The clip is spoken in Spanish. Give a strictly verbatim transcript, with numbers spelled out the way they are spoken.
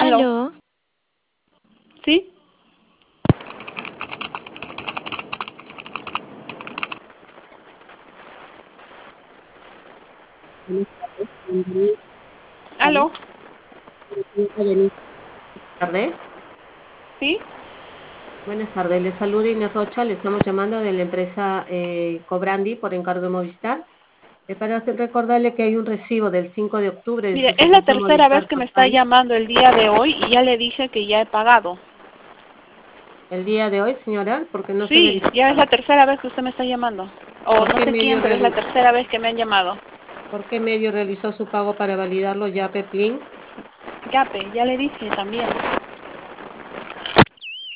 Aló, Aló, ¿sí? Buenas tardes, bienvenido a Aló, Buenas tardes. ¿sí? Buenas tardes, les saluda Inés Rocha, le estamos llamando de la empresa eh, Cobrandi por encargo de Movistar. Eh, para hacer- recordarle que hay un recibo del cinco de octubre de Mire, su es la servicio tercera vez Movistar que me está Total. llamando el día de hoy y ya le dije que ya he pagado. El día de hoy, señora, porque no se Sí, ya verifica. es la tercera vez que usted me está llamando. O ¿Por no qué sé medio quién, pero es la reali- tercera vez que me han llamado. ¿Por qué medio realizó su pago para validarlo ya, Peplin? Yape, ya le dije también.